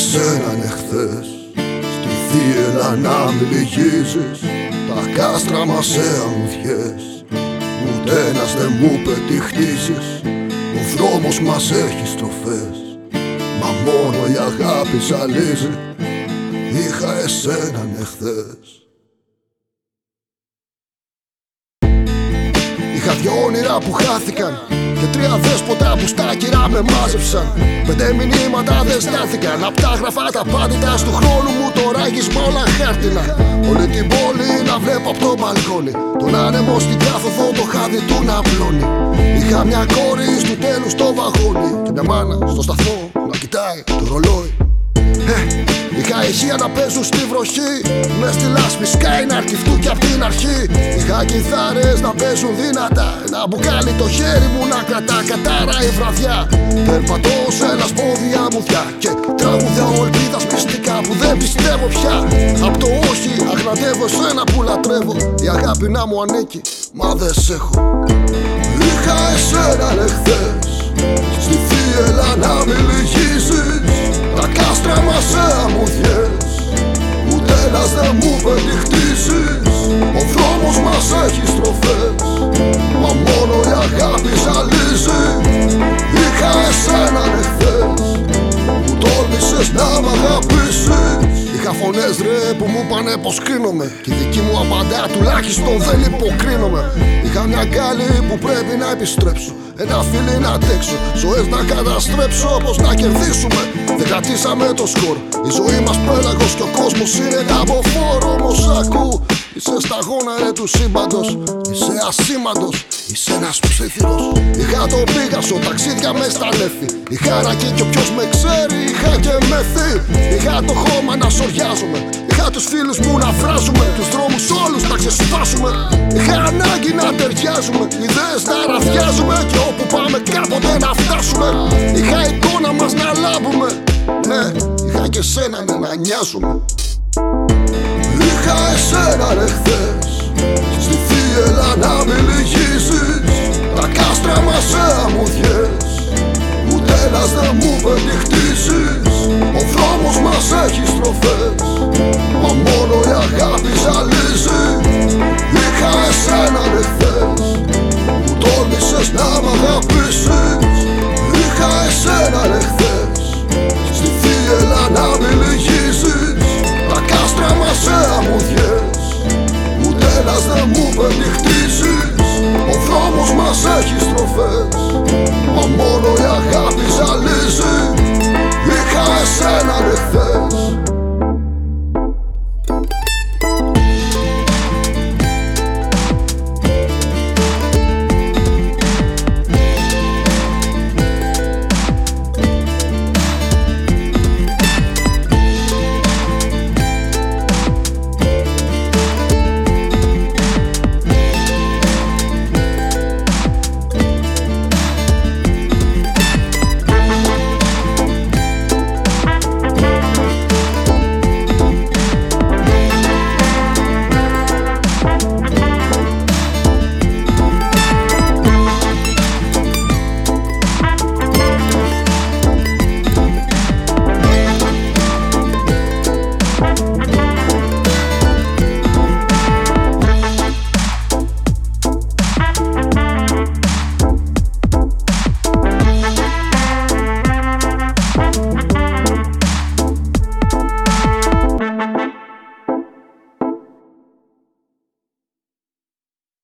εσένα εχθές στη θύελα να μη λυγίζεις. Τα κάστρα μας σε αμμουδιές, ούτε ένας δεν μου είπε τι χτίζεις. Ο δρόμος μας έχει στροφές, μα μόνο η αγάπη ζαλίζει. Είχα εσέναν εχθές. Είχα δυο όνειρα που χάθηκαν και τρία δέσποτα που στα κυρά με μάζεψαν. 5 μηνύματα δεν στάθηκαν απ' τα γραφάτα πάντητα του χρόνου μου. Το ράγισμα όλα χάρτινα. Όλη την πόλη να βλέπω απ' το μπαλκόνι. Τον άνεμο στην κάθοδο, το χάδι του να απλώνει. Είχα μια κόρη του τέλους στο βαγόνι και μια μάνα στο σταθμό να κοιτάει το ρολόι. Είχα ηχεία να παίζουν στη βροχή, μες στη λάσπη σκάει να αρκιφτούν κι απ' την αρχή. Είχα κιθάρες να παίζουν δυνατά, ένα μπουκάλι το χέρι μου να κρατά. Κατάρα η βραδιά, περπατώ σε ένα σπόδια μουδιά και τραγουδιά ελπίδας μυστικά που δεν πιστεύω πια. Απ' το όχι αγναντεύω εσένα που λατρεύω, η αγάπη να μου ανήκει μα δεν σ' έχω. Είχα εσένα εχθές στη θύελα να μη λυγίζεις. Τα κάστρα μας σε αμμουδιές, ούτε ένας δεν μου είπε τι χτίζεις. Ο δρόμος μας έχει στροφές, μα μόνο η αγάπη ζαλίζει. Είχα εσέναν εχθές που τόλμησες να μ' αγαπήσεις. Είχα φωνές ρε που μου πάνε πως κρίνομαι, κι η δική μου απαντά τουλάχιστον δεν υποκρίνομαι. Είχα μια γκάλη που πρέπει να επιστρέψω, ένα φίλι να αντέξω, ζωές να καταστρέψω, πως να κερδίσουμε. Δεν κρατήσαμε το σκορ, η ζωή μας πέλαγος κι ο κόσμος είναι λαμποφόρο. Όμως ακού, είσαι σταγόνα ρε του σύμπαντος, είσαι ασήμαντος, είσαι ένας ψήθυρος. Είχα το Πίγασο, ταξίδια μες στα νέφη, είχα ρακί κι όποιος με ξέρει είχα και μεθύ. Είχα το χώμα να σοριάζουμε, είχα τους φίλους μου να φράζουμε, τους δρόμους όλους να ξεσπάσουμε. Είχα ανάγκη να ταιριάζουμε, ιδέες να ραδιάζουμε και όπου πάμε κάποτε να φτάσουμε. Είχα εικόνα μας να λάμπουμε, ναι, είχα και σένα να νοιάζουμε. Είχα εσέναν εχθές στη θύελα να μη λυγίζεις. Τα κάστρα μας σε αμμουδιές, ούτε ένας δεν μου είπε τι χτίζεις. Ο δρόμος μας έχει στροφές, μα μόνο η αγάπη ζαλίζει. Είχα εσέναν εχθές που τόλμησες να μ' αγαπήσεις. Είχα εσέναν εχθές στη θύελα να μη λυγίζεις. Τα κάστρα μας σε αμμουδιές, ούτε ένας δεν μου είπε τι χτίζεις. Ο δρόμος μας έχει στροφές, μα μόνο η αγάπη ζαλίζει.